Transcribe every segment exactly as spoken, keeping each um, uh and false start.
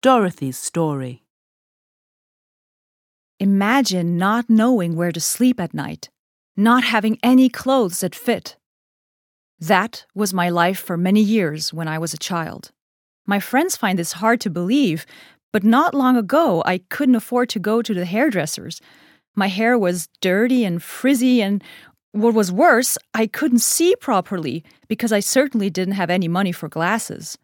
Dorothy's story. Imagine not knowing where to sleep at night, not having any clothes that fit. That was my life for many years when I was a child. My friends find this hard to believe, but not long ago I couldn't afford to go to the hairdressers. My hair was dirty and frizzy, and what was worse, I couldn't see properly because I certainly didn't have any money for glasses.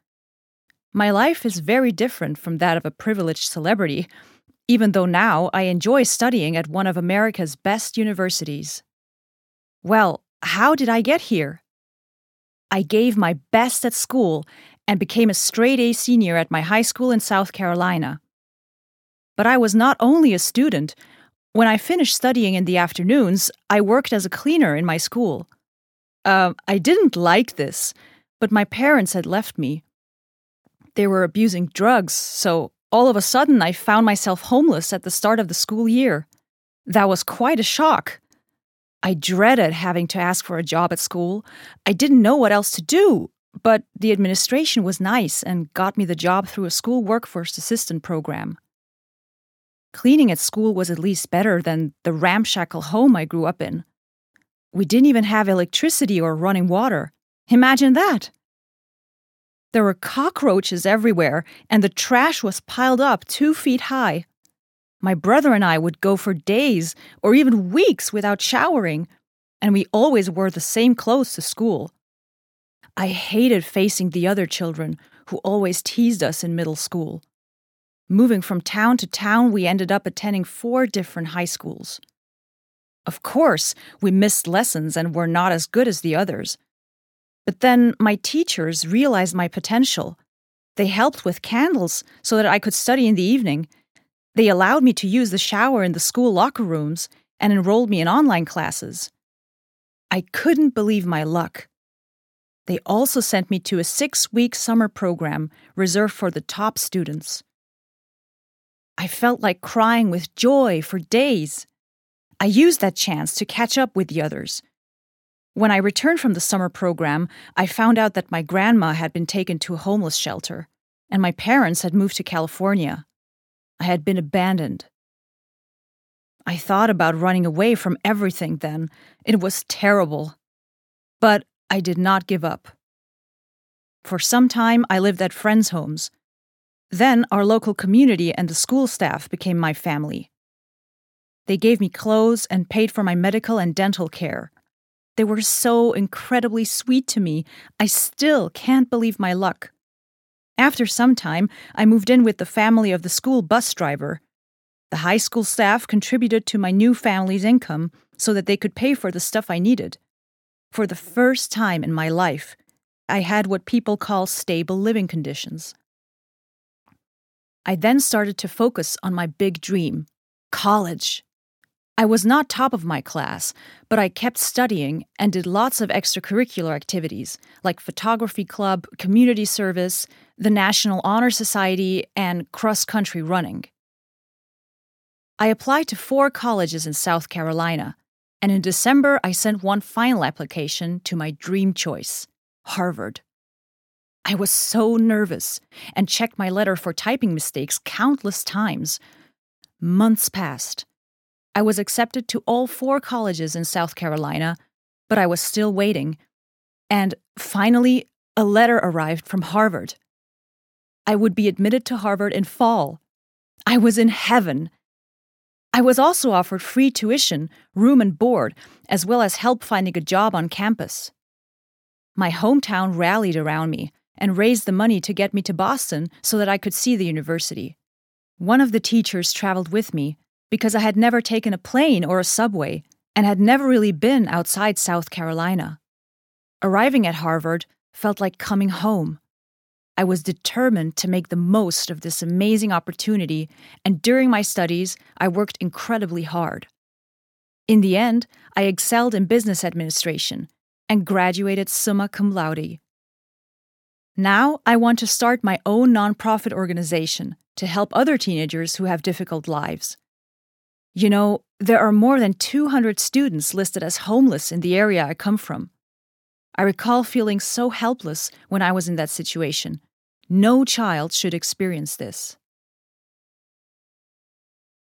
My life is very different from that of a privileged celebrity, even though now I enjoy studying at one of America's best universities. Well, how did I get here? I gave my best at school and became a straight-A senior at my high school in South Carolina. But I was not only a student. When I finished studying in the afternoons, I worked as a cleaner in my school. Uh, I didn't like this, but my parents had left me. They were abusing drugs, so all of a sudden I found myself homeless at the start of the school year. That was quite a shock. I dreaded having to ask for a job at school. I didn't know what else to do, but the administration was nice and got me the job through a school workforce assistant program. Cleaning at school was at least better than the ramshackle home I grew up in. We didn't even have electricity or running water. Imagine that! There were cockroaches everywhere, and the trash was piled up two feet high. My brother and I would go for days or even weeks without showering, and we always wore the same clothes to school. I hated facing the other children who always teased us in middle school. Moving from town to town, we ended up attending four different high schools. Of course, we missed lessons and were not as good as the others. But then my teachers realized my potential. They helped with candles so that I could study in the evening. They allowed me to use the shower in the school locker rooms and enrolled me in online classes. I couldn't believe my luck. They also sent me to a six-week summer program reserved for the top students. I felt like crying with joy for days. I used that chance to catch up with the others. When I returned from the summer program, I found out that my grandma had been taken to a homeless shelter, and my parents had moved to California. I had been abandoned. I thought about running away from everything then. It was terrible. But I did not give up. For some time, I lived at friends' homes. Then our local community and the school staff became my family. They gave me clothes and paid for my medical and dental care. They were so incredibly sweet to me, I still can't believe my luck. After some time, I moved in with the family of the school bus driver. The high school staff contributed to my new family's income so that they could pay for the stuff I needed. For the first time in my life, I had what people call stable living conditions. I then started to focus on my big dream, college. I was not top of my class, but I kept studying and did lots of extracurricular activities like photography club, community service, the National Honor Society, and cross-country running. I applied to four colleges in South Carolina, and in December I sent one final application to my dream choice, Harvard. I was so nervous and checked my letter for typing mistakes countless times. Months passed. I was accepted to all four colleges in South Carolina, but I was still waiting. And finally, a letter arrived from Harvard. I would be admitted to Harvard in fall. I was in heaven. I was also offered free tuition, room and board, as well as help finding a job on campus. My hometown rallied around me and raised the money to get me to Boston so that I could see the university. One of the teachers traveled with me, because I had never taken a plane or a subway and had never really been outside South Carolina. Arriving at Harvard felt like coming home. I was determined to make the most of this amazing opportunity, and during my studies, I worked incredibly hard. In the end, I excelled in business administration and graduated summa cum laude. Now I want to start my own nonprofit organization to help other teenagers who have difficult lives. You know, there are more than two hundred students listed as homeless in the area I come from. I recall feeling so helpless when I was in that situation. No child should experience this.